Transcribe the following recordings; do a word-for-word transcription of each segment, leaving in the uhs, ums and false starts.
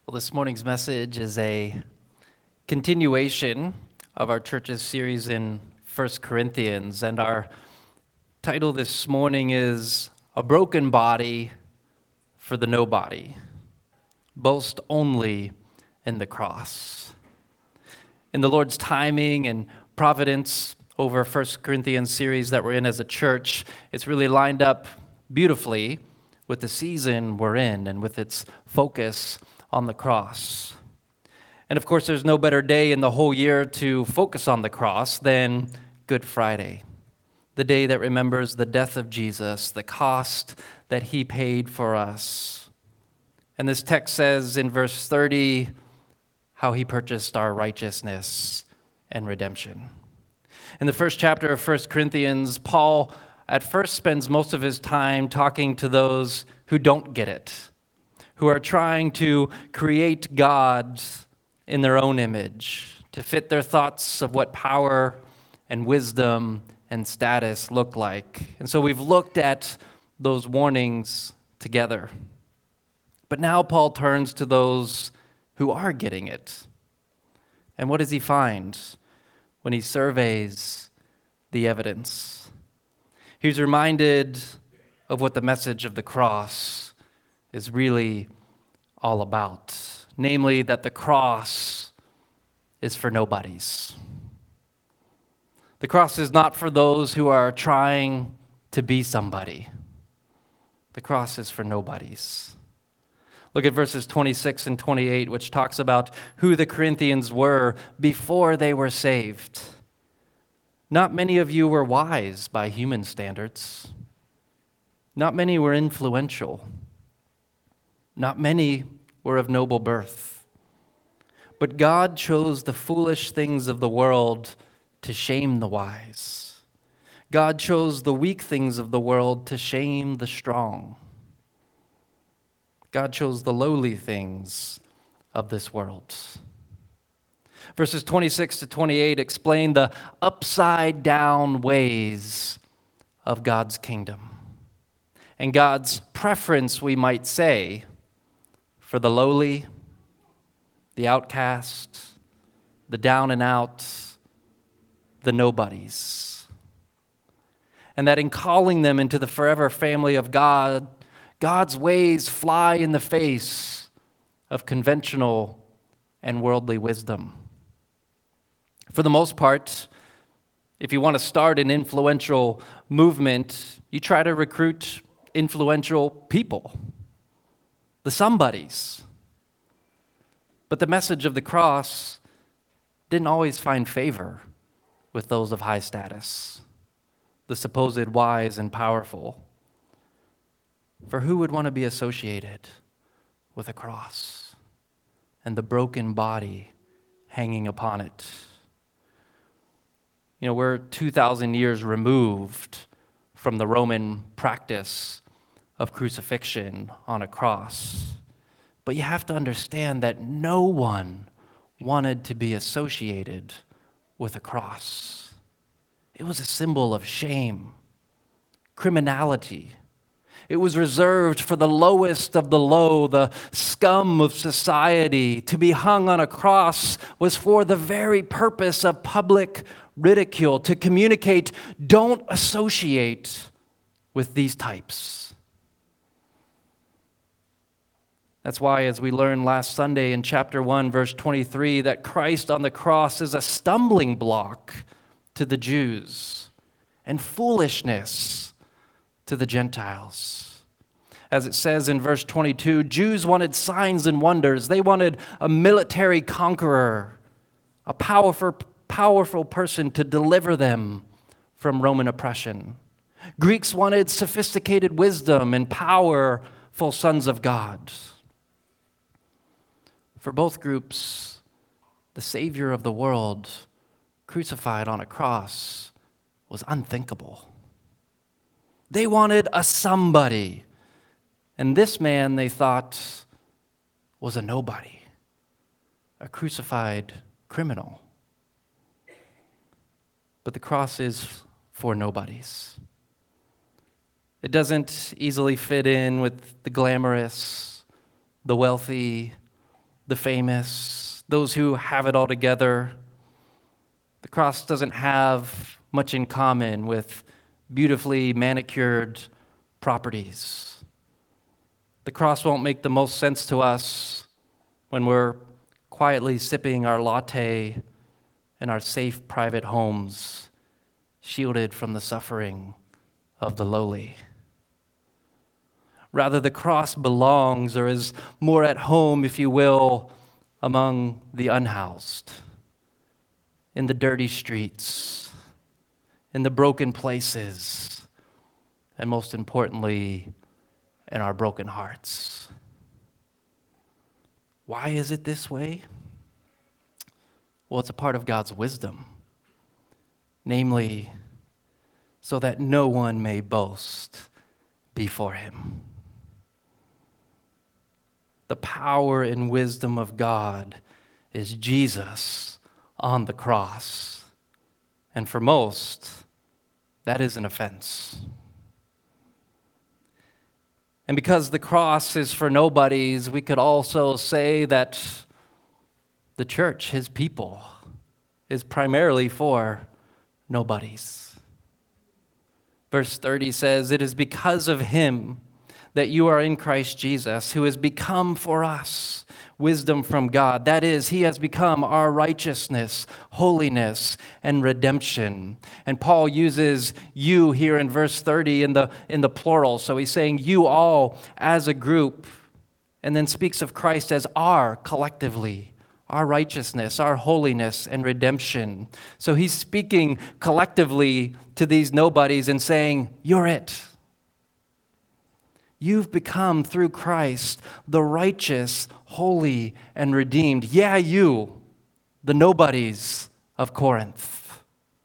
Well, this morning's message is a continuation of our church's series in First Corinthians, and our title this morning is A Broken Body for the Nobody. Boast only in the cross. In the Lord's timing and providence over First Corinthians series that we're in as a church, it's really lined up beautifully with the season we're in and with its focus on the cross. And of course, there's no better day in the whole year to focus on the cross than Good Friday, the day that remembers the death of Jesus, the cost that he paid for us. And this text says in verse thirty how he purchased our righteousness and redemption. In the first chapter of First Corinthians, Paul at first spends most of his time talking to those who don't get it, who are trying to create gods in their own image, to fit their thoughts of what power and wisdom and status look like. And so we've looked at those warnings together. But now Paul turns to those who are getting it. And what does he find when he surveys the evidence? He's reminded of what the message of the cross is really all about, namely that the cross is for nobodies. The cross is not for those who are trying to be somebody. The cross is for nobodies. Look at verses twenty-six and twenty-eight, which talks about who the Corinthians were before they were saved. Not many of you were wise by human standards. Not many were influential. Not many were of noble birth. But God chose the foolish things of the world to shame the wise. God chose the weak things of the world to shame the strong. God chose the lowly things of this world. Verses twenty-six to twenty-eight explain the upside down ways of God's kingdom and God's preference, we might say, for the lowly, the outcast, the down and out, the nobodies. And that in calling them into the forever family of God, God's ways fly in the face of conventional and worldly wisdom. For the most part, if you want to start an influential movement, you try to recruit influential people, the somebodies. But the message of the cross didn't always find favor with those of high status, the supposed wise and powerful. For who would want to be associated with a cross and the broken body hanging upon it? You know, we're two thousand years removed from the Roman practice of crucifixion on a cross. But you have to understand that no one wanted to be associated with a cross. It was a symbol of shame, criminality. It was reserved for the lowest of the low, the scum of society. To be hung on a cross was for the very purpose of public ridicule, to communicate, don't associate with these types. That's why, as we learned last Sunday in chapter one, verse twenty-three, that Christ on the cross is a stumbling block to the Jews and foolishness to the Gentiles. As it says in verse twenty-two, Jews wanted signs and wonders. They wanted a military conqueror, a powerful, powerful person to deliver them from Roman oppression. Greeks wanted sophisticated wisdom and powerful sons of God. For both groups, the Savior of the world crucified on a cross was unthinkable. They wanted a somebody, and this man, they thought, was a nobody, a crucified criminal. But the cross is for nobodies. It doesn't easily fit in with the glamorous, the wealthy, the famous, those who have it all together. The cross doesn't have much in common with beautifully manicured properties. The cross won't make the most sense to us when we're quietly sipping our latte in our safe private homes, shielded from the suffering of the lowly. Rather, the cross belongs, or is more at home, if you will, among the unhoused, in the dirty streets, in the broken places, and most importantly, in our broken hearts. Why is it this way? Well, it's a part of God's wisdom, namely, so that no one may boast before him. The power and wisdom of God is Jesus on the cross. And for most, that is an offense. And because the cross is for nobodies, we could also say that the church, his people, is primarily for nobodies. Verse thirty says, "It is because of him that you are in Christ Jesus, who has become for us wisdom from God. That is, he has become our righteousness, holiness, and redemption." And Paul uses you here in verse thirty in the, in the plural. So he's saying you all as a group, and then speaks of Christ as our collectively, our righteousness, our holiness, and redemption. So he's speaking collectively to these nobodies and saying, you're it. You've become, through Christ, the righteous, holy, and redeemed. Yeah, you, the nobodies of Corinth.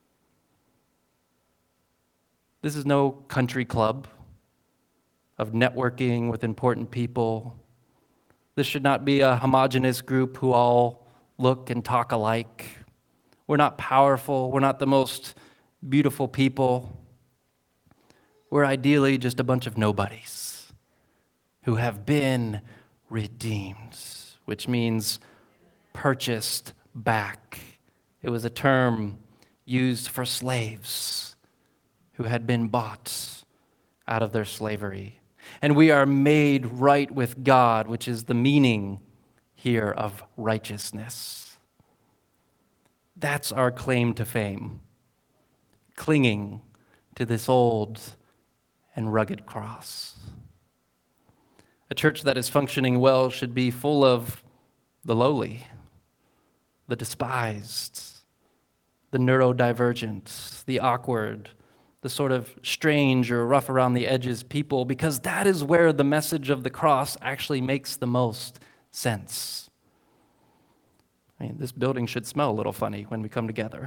This is no country club of networking with important people. This should not be a homogeneous group who all look and talk alike. We're not powerful. We're not the most beautiful people. We're ideally just a bunch of nobodies who have been redeemed, which means purchased back. It was a term used for slaves who had been bought out of their slavery. And we are made right with God, which is the meaning here of righteousness. That's our claim to fame, clinging to this old and rugged cross. A church that is functioning well should be full of the lowly, the despised, the neurodivergent, the awkward, the sort of strange or rough around the edges people, because that is where the message of the cross actually makes the most sense. I mean, this building should smell a little funny when we come together.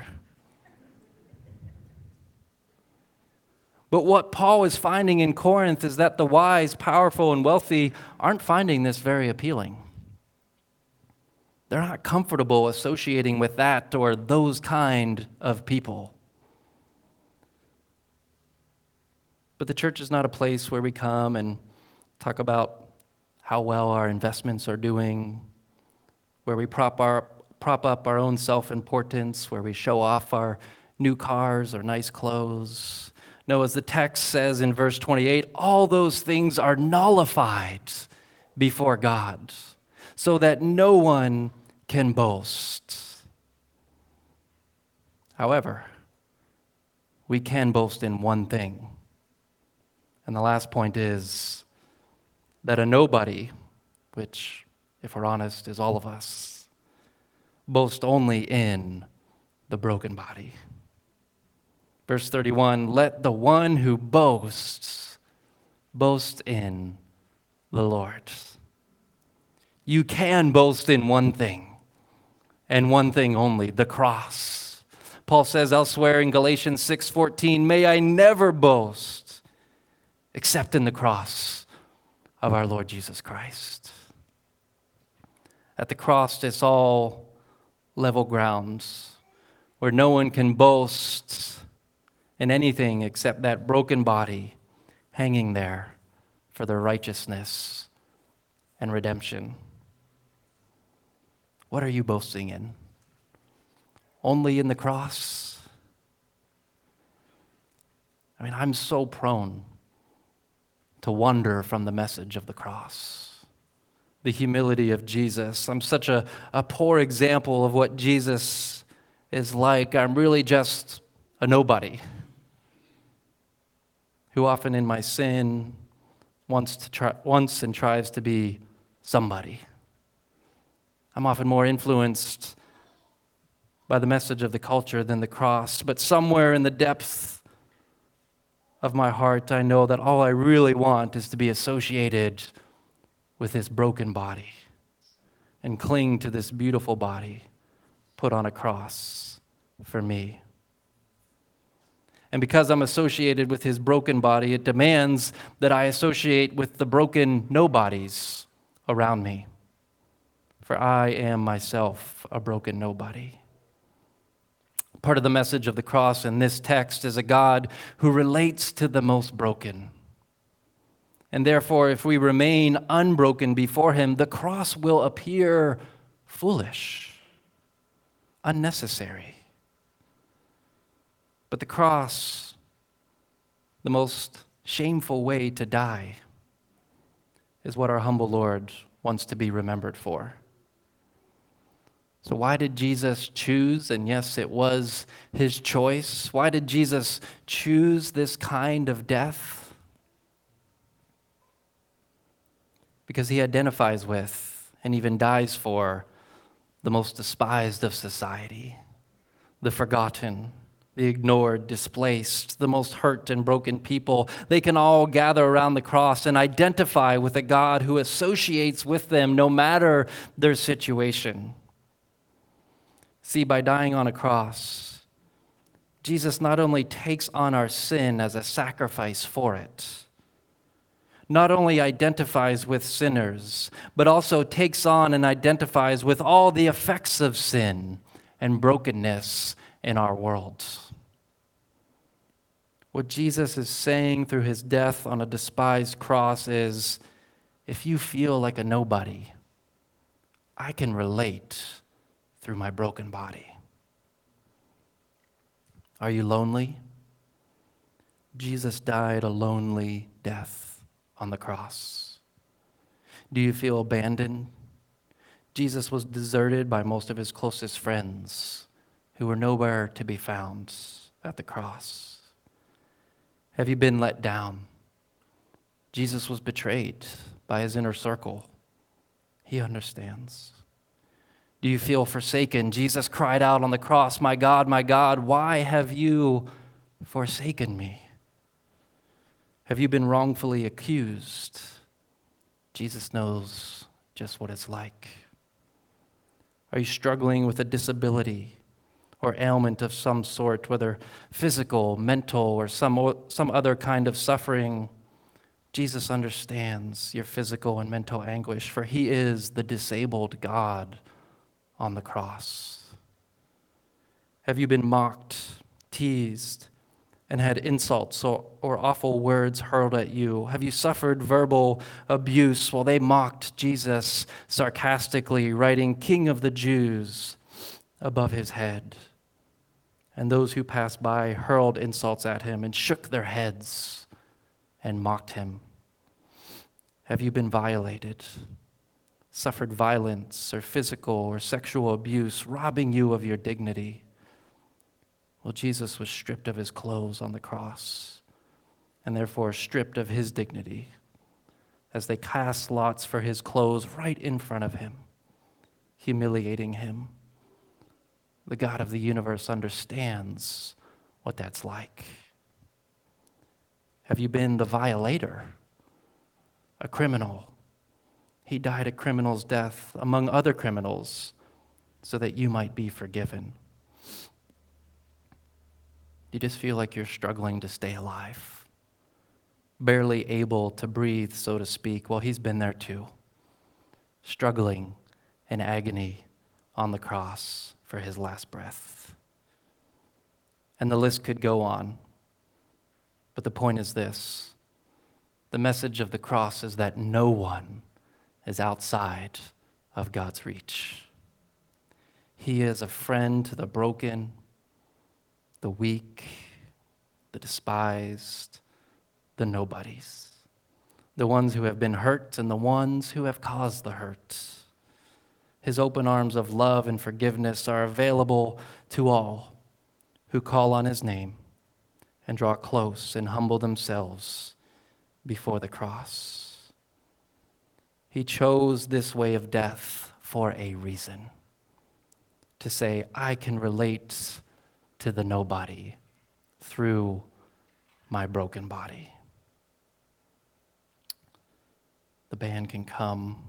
But what Paul is finding in Corinth is that the wise, powerful, and wealthy aren't finding this very appealing. They're not comfortable associating with that or those kind of people. But the church is not a place where we come and talk about how well our investments are doing, where we prop our prop up our own self-importance, where we show off our new cars or nice clothes. No, as the text says in verse twenty-eight, all those things are nullified before God, so that no one can boast. However, we can boast in one thing. And the last point is that a nobody, which, if we're honest, is all of us, boast only in the broken body. Verse thirty-one, let the one who boasts boast in the Lord. You can boast in one thing, and one thing only, the cross. Paul says elsewhere in Galatians six fourteen, may I never boast except in the cross of our Lord Jesus Christ. At the cross, it's all level grounds where no one can boast in anything except that broken body hanging there for their righteousness and redemption. What are you boasting in? Only in the cross? I mean, I'm so prone to wander from the message of the cross, the humility of Jesus. I'm such a, a poor example of what Jesus is like. I'm really just a nobody who often in my sin wants to try, wants and tries to be somebody. I'm often more influenced by the message of the culture than the cross, but somewhere in the depths of my heart, I know that all I really want is to be associated with this broken body and cling to this beautiful body put on a cross for me. And because I'm associated with his broken body, it demands that I associate with the broken nobodies around me. For I am myself a broken nobody. Part of the message of the cross in this text is a God who relates to the most broken. And therefore, if we remain unbroken before him, the cross will appear foolish, unnecessary. But the cross, the most shameful way to die, is what our humble Lord wants to be remembered for. So why did Jesus choose, and yes, it was his choice, why did Jesus choose this kind of death? Because he identifies with and even dies for the most despised of society, the forgotten, the ignored, displaced, the most hurt and broken people. They can all gather around the cross and identify with a God who associates with them no matter their situation. See, by dying on a cross, Jesus not only takes on our sin as a sacrifice for it, not only identifies with sinners, but also takes on and identifies with all the effects of sin and brokenness in our world. What Jesus is saying through his death on a despised cross is, if you feel like a nobody, I can relate through my broken body. Are you lonely? Jesus died a lonely death on the cross. Do you feel abandoned? Jesus was deserted by most of his closest friends who were nowhere to be found at the cross. Have you been let down? Jesus was betrayed by his inner circle. He understands. Do you feel forsaken? Jesus cried out on the cross, "My God, my God, why have you forsaken me?" Have you been wrongfully accused? Jesus knows just what it's like. Are you struggling with a disability or ailment of some sort, whether physical, mental, or some, some other kind of suffering? Jesus understands your physical and mental anguish, for he is the disabled God on the cross. Have you been mocked, teased, and had insults or, or awful words hurled at you? Have you suffered verbal abuse while they mocked Jesus sarcastically, writing "King of the Jews" above his head? And those who passed by hurled insults at him and shook their heads and mocked him. Have you been violated, suffered violence or physical or sexual abuse, robbing you of your dignity? Well, Jesus was stripped of his clothes on the cross, and therefore stripped of his dignity, as they cast lots for his clothes right in front of him, humiliating him. The God of the universe understands what that's like. Have you been the violator, a criminal? He died a criminal's death among other criminals so that you might be forgiven. You just feel like you're struggling to stay alive, barely able to breathe, so to speak. Well, he's been there too, struggling in agony on the cross for his last breath. And the list could go on, but the point is this: the message of the cross is that no one is outside of God's reach. He is a friend to the broken, the weak, the despised, the nobodies, the ones who have been hurt and the ones who have caused the hurt. His open arms of love and forgiveness are available to all who call on his name and draw close and humble themselves before the cross. He chose this way of death for a reason, to say, I can relate to the nobody through my broken body. The band can come.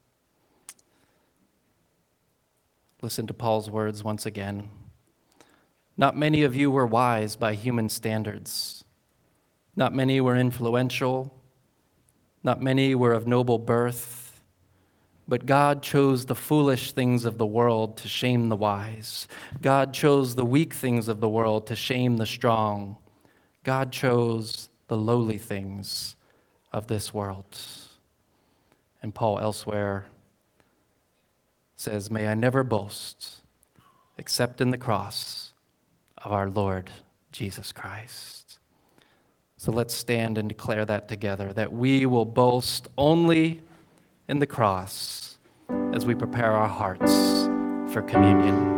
Listen to Paul's words once again. Not many of you were wise by human standards. Not many were influential. Not many were of noble birth. But God chose the foolish things of the world to shame the wise. God chose the weak things of the world to shame the strong. God chose the lowly things of this world. And Paul elsewhere says, may I never boast except in the cross of our Lord Jesus Christ. So let's stand and declare that together, that we will boast only in the cross as we prepare our hearts for communion.